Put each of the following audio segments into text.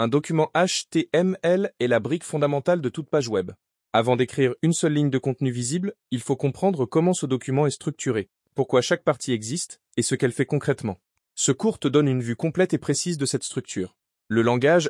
Un document HTML est la brique fondamentale de toute page web. Avant d'écrire une seule ligne de contenu visible, il faut comprendre comment ce document est structuré, pourquoi chaque partie existe et ce qu'elle fait concrètement. Ce cours te donne une vue complète et précise de cette structure. Le langage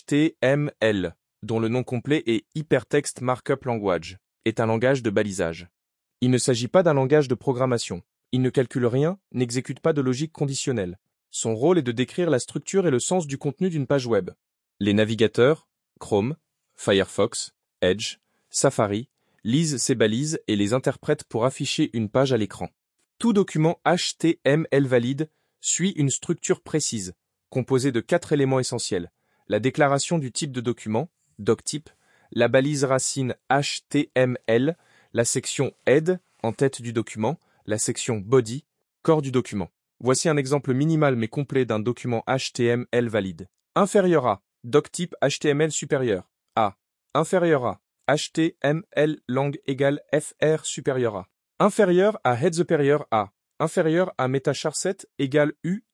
HTML, dont le nom complet est Hypertext Markup Language, est un langage de balisage. Il ne s'agit pas d'un langage de programmation. Il ne calcule rien, n'exécute pas de logique conditionnelle. Son rôle est de décrire la structure et le sens du contenu d'une page web. Les navigateurs, Chrome, Firefox, Edge, Safari, lisent ces balises et les interprètent pour afficher une page à l'écran. Tout document HTML valide suit une structure précise, composée de 4 éléments essentiels. La déclaration du type de document, doctype, la balise racine HTML, la section head, en tête du document, la section body, corps du document. Voici un exemple minimal mais complet d'un document HTML valide. Inférieur à, doctype HTML supérieur, A. Inférieur à, HTML lang égale FR supérieur à. Inférieur à head supérieur à. Inférieur à metacharset égale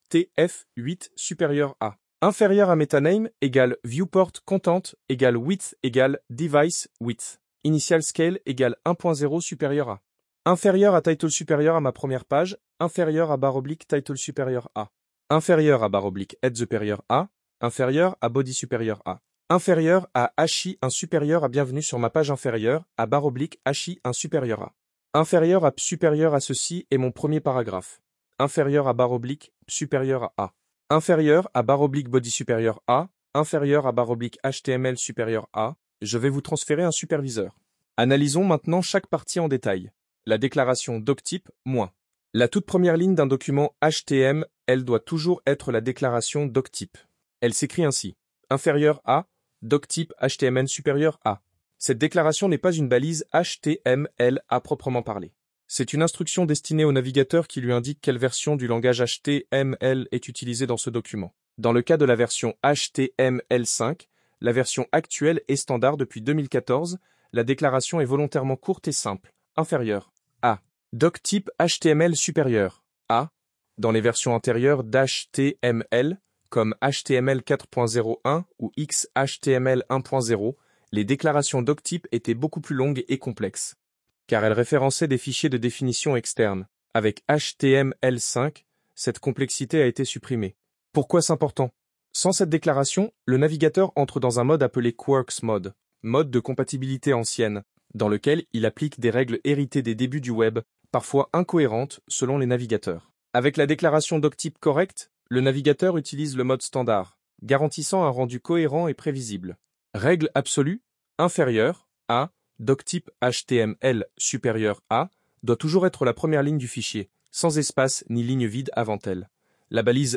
UTF8 supérieur à. Inférieur à metaname égale viewport content égale width égale device width. Initial scale égale 1.0 supérieur à. Inférieur à title supérieur à ma première page, inférieur à barre oblique title supérieur à. Inférieur à barre oblique head supérieur à. Inférieur à body supérieur à. Inférieur à HI1 supérieur à bienvenue sur ma page inférieure, à barre oblique HI1 supérieur à. Inférieur à supérieur à ceci est mon premier paragraphe. Inférieur à barre oblique supérieur à A. Inférieur à barre oblique body supérieur à. Inférieur à barre oblique HTML supérieur à. Je vais vous transférer un superviseur. Analysons maintenant chaque partie en détail. La déclaration doctype, moins. La toute première ligne d'un document HTML, elle doit toujours être la déclaration doctype. Elle s'écrit ainsi. Inférieur à, doctype HTML supérieur à. Cette déclaration n'est pas une balise HTML à proprement parler. C'est une instruction destinée au navigateur qui lui indique quelle version du langage HTML est utilisée dans ce document. Dans le cas de la version HTML5, la version actuelle est standard depuis 2014, la déclaration est volontairement courte et simple. Inférieur à. Doctype HTML supérieur à. Dans les versions antérieures d'HTML, comme HTML 4.01 ou XHTML 1.0, les déclarations doctype étaient beaucoup plus longues et complexes, car elles référençaient des fichiers de définition externes. Avec HTML5, cette complexité a été supprimée. Pourquoi c'est important? Sans cette déclaration, le navigateur entre dans un mode appelé Quarks Mode, mode de compatibilité ancienne, dans lequel il applique des règles héritées des débuts du web, parfois incohérentes selon les navigateurs. Avec la déclaration doctype correcte, le navigateur utilise le mode standard, garantissant un rendu cohérent et prévisible. Règle absolue, inférieure à, doctype HTML supérieur à, doit toujours être la première ligne du fichier, sans espace ni ligne vide avant elle. La balise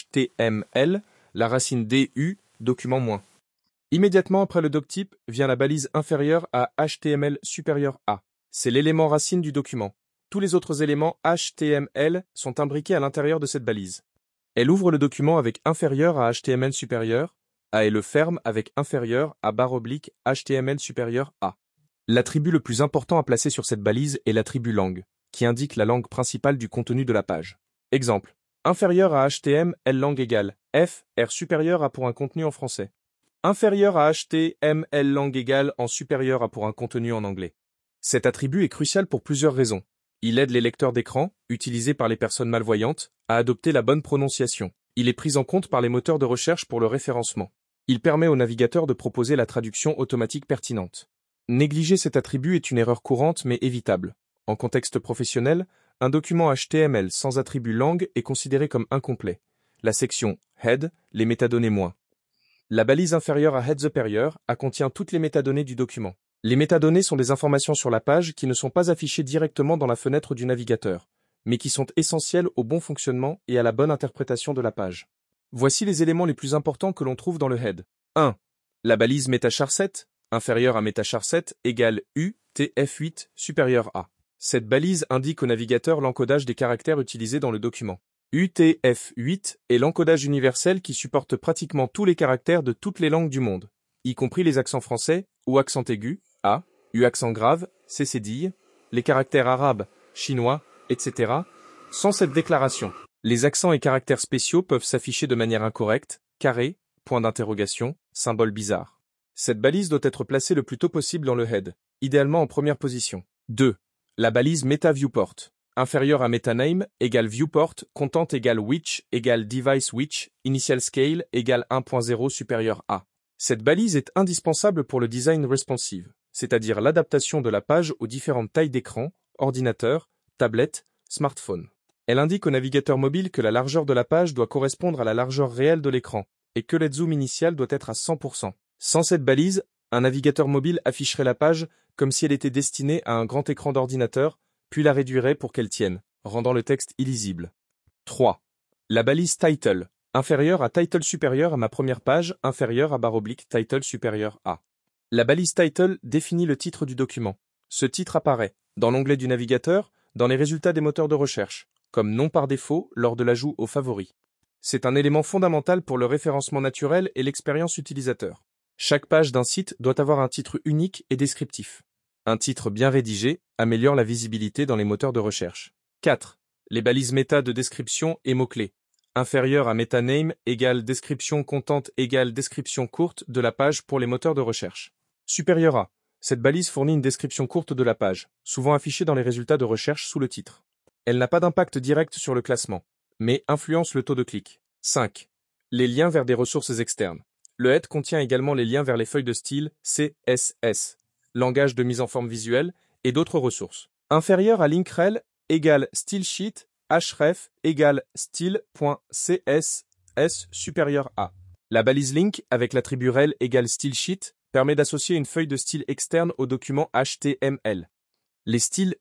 HTML, la racine DU, document moins. Immédiatement après le doctype vient la balise inférieure à HTML supérieur à. C'est l'élément racine du document. Tous les autres éléments HTML sont imbriqués à l'intérieur de cette balise. Elle ouvre le document avec inférieur à HTML supérieur à et le ferme avec inférieur à barre oblique HTML supérieur à. L'attribut le plus important à placer sur cette balise est l'attribut langue, qui indique la langue principale du contenu de la page. Exemple. Inférieur à HTML langue égale F, R supérieur à pour un contenu en français. Inférieur à HTML langue égale en supérieur à pour un contenu en anglais. Cet attribut est crucial pour plusieurs raisons. Il aide les lecteurs d'écran, utilisés par les personnes malvoyantes, à adopter la bonne prononciation. Il est pris en compte par les moteurs de recherche pour le référencement. Il permet au navigateur de proposer la traduction automatique pertinente. Négliger cet attribut est une erreur courante mais évitable. En contexte professionnel, un document HTML sans attribut langue est considéré comme incomplet. La section Head, les métadonnées moins. La balise inférieure à Head supérieur contient toutes les métadonnées du document. Les métadonnées sont des informations sur la page qui ne sont pas affichées directement dans la fenêtre du navigateur, mais qui sont essentielles au bon fonctionnement et à la bonne interprétation de la page. Voici les éléments les plus importants que l'on trouve dans le head. 1. La balise metacharset, inférieure à metacharset, égale UTF8 supérieur à. Cette balise indique au navigateur l'encodage des caractères utilisés dans le document. UTF8 est l'encodage universel qui supporte pratiquement tous les caractères de toutes les langues du monde, y compris les accents français ou accent aigu, A, U accent grave, C cédille, les caractères arabes, chinois, etc. Sans cette déclaration, les accents et caractères spéciaux peuvent s'afficher de manière incorrecte, carrés, point d'interrogation, symbole bizarre. Cette balise doit être placée le plus tôt possible dans le head, idéalement en première position. 2. La balise meta-viewport. Inférieure à metaname égale viewport, content égale which égale device which, initial scale égale 1.0 supérieur à. Cette balise est indispensable pour le design responsive, c'est-à-dire l'adaptation de la page aux différentes tailles d'écran, ordinateur, tablette, smartphone. Elle indique au navigateur mobile que la largeur de la page doit correspondre à la largeur réelle de l'écran et que le zoom initial doit être à 100%. Sans cette balise, un navigateur mobile afficherait la page comme si elle était destinée à un grand écran d'ordinateur, puis la réduirait pour qu'elle tienne, rendant le texte illisible. 3. La balise title, inférieure à title supérieur à ma première page, inférieure à / title supérieur à. La balise title définit le titre du document. Ce titre apparaît, dans l'onglet du navigateur, dans les résultats des moteurs de recherche, comme nom par défaut lors de l'ajout aux favoris. C'est un élément fondamental pour le référencement naturel et l'expérience utilisateur. Chaque page d'un site doit avoir un titre unique et descriptif. Un titre bien rédigé améliore la visibilité dans les moteurs de recherche. 4. Les balises méta de description et mots-clés. Inférieur à metaname égale description contente égale description courte de la page pour les moteurs de recherche. Supérieur à. Cette balise fournit une description courte de la page, souvent affichée dans les résultats de recherche sous le titre. Elle n'a pas d'impact direct sur le classement, mais influence le taux de clic. 5. Les liens vers des ressources externes. Le head contient également les liens vers les feuilles de style CSS, langage de mise en forme visuelle, et d'autres ressources. Inférieur à linkrel égale stylesheet, href égale style.css supérieur à. La balise link avec l'attribut rel égale stylesheet permet d'associer une feuille de style externe au document HTML. Les styles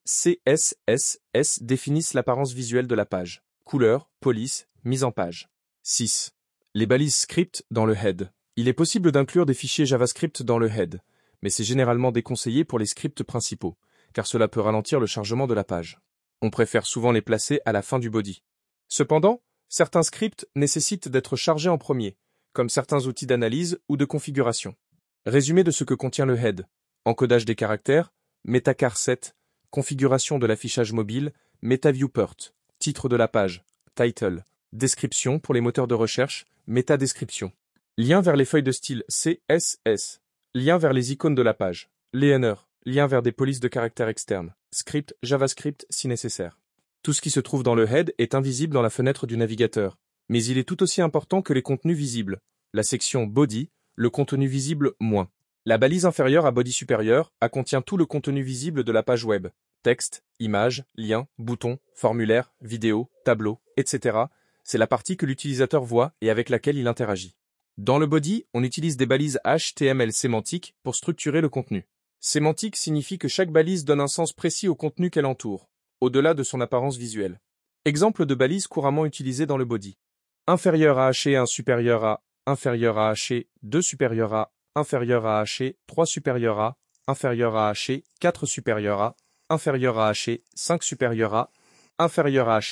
CSS définissent l'apparence visuelle de la page. Couleur, police, mise en page. 6. Les balises script dans le head. Il est possible d'inclure des fichiers JavaScript dans le head, mais c'est généralement déconseillé pour les scripts principaux, car cela peut ralentir le chargement de la page. On préfère souvent les placer à la fin du body. Cependant, certains scripts nécessitent d'être chargés en premier, comme certains outils d'analyse ou de configuration. Résumé de ce que contient le head. Encodage des caractères, MetaChar7, configuration de l'affichage mobile, MetaViewport, titre de la page, title, description pour les moteurs de recherche, métadescription. Lien vers les feuilles de style CSS. Lien vers les icônes de la page. Liner. Lien vers des polices de caractères externes. Script JavaScript si nécessaire. Tout ce qui se trouve dans le head est invisible dans la fenêtre du navigateur. Mais il est tout aussi important que les contenus visibles. La section Body, le contenu visible moins. La balise inférieure à body supérieur contient tout le contenu visible de la page web. Texte, images, liens, boutons, formulaires, vidéos, tableaux, etc. C'est la partie que l'utilisateur voit et avec laquelle il interagit. Dans le body, on utilise des balises HTML sémantiques pour structurer le contenu. Sémantique signifie que chaque balise donne un sens précis au contenu qu'elle entoure, au-delà de son apparence visuelle. Exemple de balise couramment utilisée dans le body. Inférieur à H1 supérieur à, inférieur à H2 supérieur à, inférieur à H3 supérieur à, inférieur à H4 supérieur à, inférieur à H5 supérieur à, inférieur à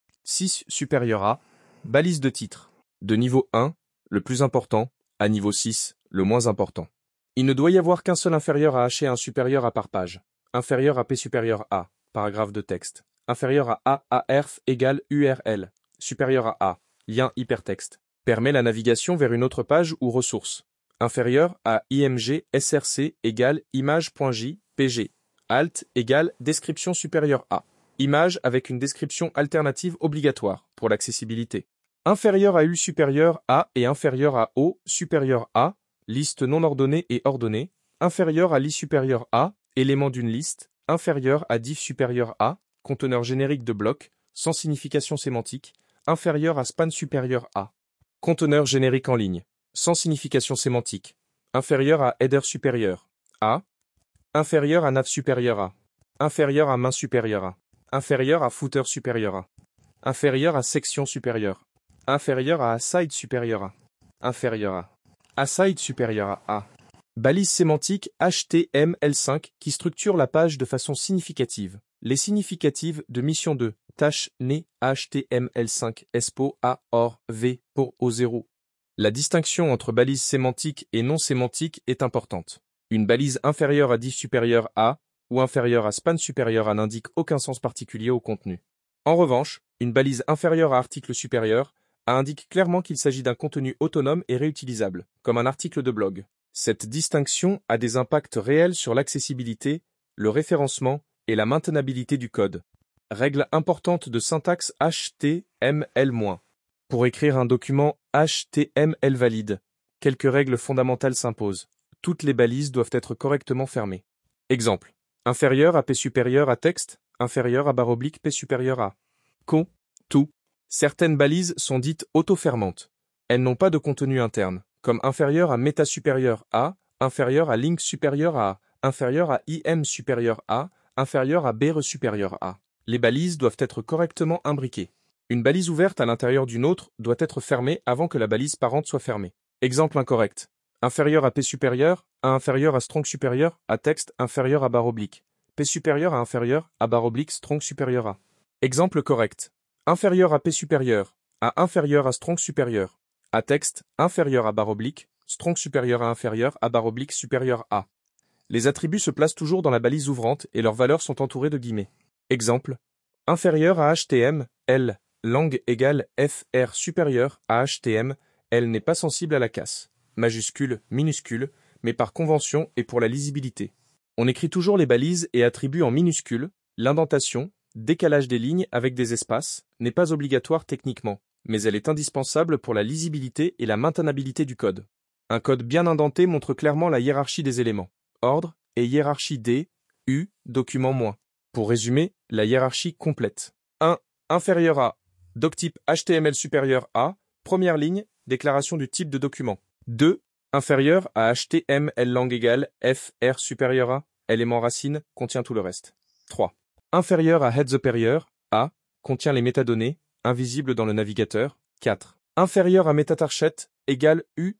H6 supérieur à, balise de titre. De niveau 1, le plus important, à niveau 6, le moins important. Il ne doit y avoir qu'un seul inférieur à H1 supérieur à par page, inférieur à P supérieur à, paragraphe de texte, inférieur à arf égale URL, supérieur à A, lien hypertexte, permet la navigation vers une autre page ou ressource, inférieur à img src égale image.jpg, alt égale description supérieure à, image avec une description alternative obligatoire pour l'accessibilité. Inférieur à U supérieur à et inférieur à O supérieur à, liste non ordonnée et ordonnée, inférieur à li supérieur à, élément d'une liste, inférieur à div supérieur à, conteneur générique de bloc, sans signification sémantique, inférieur à span supérieur à, conteneur générique en ligne, sans signification sémantique, inférieur à header supérieur à, inférieur à nav supérieur à, inférieur à main supérieure à, inférieur à footer supérieur à, inférieur à section supérieure, inférieur à aside supérieur à, inférieur à, aside supérieur à A. Balise sémantique HTML5 qui structure la page de façon significative. Les significatives de mission 2. Tâche né HTML5 ESPO A OR V pour O0. La distinction entre balise sémantique et non sémantique est importante. Une balise inférieure à div supérieur à ou inférieure à span supérieur à n'indique aucun sens particulier au contenu. En revanche, une balise inférieure à article supérieur A indique clairement qu'il s'agit d'un contenu autonome et réutilisable, comme un article de blog. Cette distinction a des impacts réels sur l'accessibilité, le référencement et la maintenabilité du code. Règle importante de syntaxe HTML-. Pour écrire un document HTML valide, quelques règles fondamentales s'imposent. Toutes les balises doivent être correctement fermées. Exemple. Inférieur à P supérieur à texte, inférieur à barre oblique P supérieur à. Tout. Certaines balises sont dites auto-fermantes. Elles n'ont pas de contenu interne, comme inférieur à méta supérieur à, inférieur à link supérieur à, inférieur à im supérieur à, inférieur à br supérieur à. Les balises doivent être correctement imbriquées. Une balise ouverte à l'intérieur d'une autre doit être fermée avant que la balise parente soit fermée. Exemple incorrect. Inférieur à P supérieur, à inférieur à strong supérieur, à texte inférieur à barre oblique. P supérieur à inférieur, à barre oblique strong supérieur à. Exemple correct. Inférieur à P supérieur, à inférieur à strong supérieur, à texte inférieur à barre oblique, strong supérieur à inférieur à barre oblique supérieur à. Les attributs se placent toujours dans la balise ouvrante et leurs valeurs sont entourées de guillemets. Exemple. Inférieur à HTML, L, lang égale FR supérieur à HTML, L n'est pas sensible à la casse. Majuscule, minuscule, mais par convention et pour la lisibilité. On écrit toujours les balises et attributs en minuscules, l'indentation, décalage des lignes avec des espaces, n'est pas obligatoire techniquement, mais elle est indispensable pour la lisibilité et la maintenabilité du code. Un code bien indenté montre clairement la hiérarchie des éléments, ordre et hiérarchie D, U, document moins. Pour résumer, la hiérarchie complète. 1. Inférieur à, doctype HTML supérieur à, première ligne, déclaration du type de document. 2. Inférieur à HTML lang égale FR supérieur à, élément racine, contient tout le reste. 3. Inférieur à head supérieur, A, contient les métadonnées, invisibles dans le navigateur. 4. Inférieur à metatarget, égale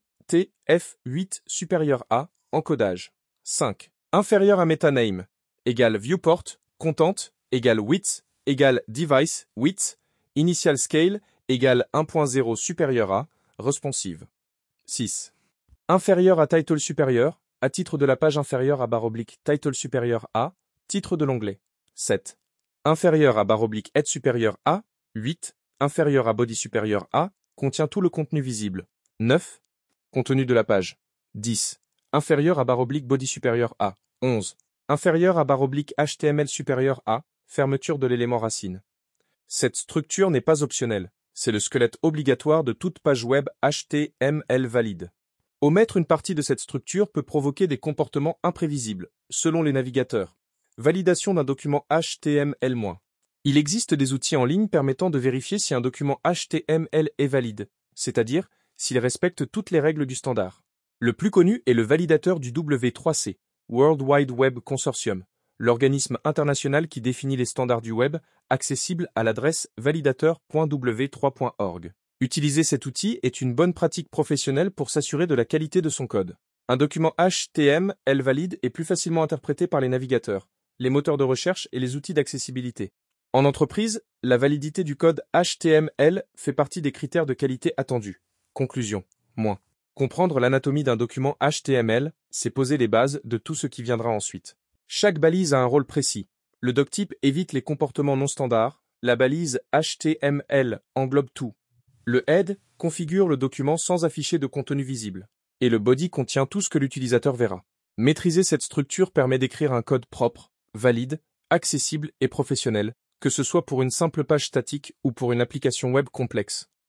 UTF8 supérieur à, encodage. 5. Inférieur à metaname, égale viewport, content, égale width, égale device, width, initial scale, égale 1.0 supérieur à, responsive. 6. Inférieur à title supérieur, à titre de la page inférieure à barre oblique title supérieur à, titre de l'onglet. 7. Inférieur à barre oblique head supérieur à, 8. Inférieur à body supérieur à, contient tout le contenu visible. 9. Contenu de la page. 10. Inférieur à barre oblique body supérieur à, 11. Inférieur à barre oblique HTML supérieur à, fermeture de l'élément racine. Cette structure n'est pas optionnelle, c'est le squelette obligatoire de toute page web HTML valide. Omettre une partie de cette structure peut provoquer des comportements imprévisibles, selon les navigateurs. Validation d'un document HTML-. Il existe des outils en ligne permettant de vérifier si un document HTML est valide, c'est-à-dire s'il respecte toutes les règles du standard. Le plus connu est le validateur du W3C, World Wide Web Consortium, l'organisme international qui définit les standards du web, accessible à l'adresse validateur.w3.org. Utiliser cet outil est une bonne pratique professionnelle pour s'assurer de la qualité de son code. Un document HTML valide est plus facilement interprété par les navigateurs, les moteurs de recherche et les outils d'accessibilité. En entreprise, la validité du code HTML fait partie des critères de qualité attendus. Conclusion. Comprendre l'anatomie d'un document HTML, c'est poser les bases de tout ce qui viendra ensuite. Chaque balise a un rôle précis. Le doctype évite les comportements non standards. La balise HTML englobe tout. Le head configure le document sans afficher de contenu visible. Et le body contient tout ce que l'utilisateur verra. Maîtriser cette structure permet d'écrire un code propre, valide, accessible et professionnel, que ce soit pour une simple page statique ou pour une application web complexe.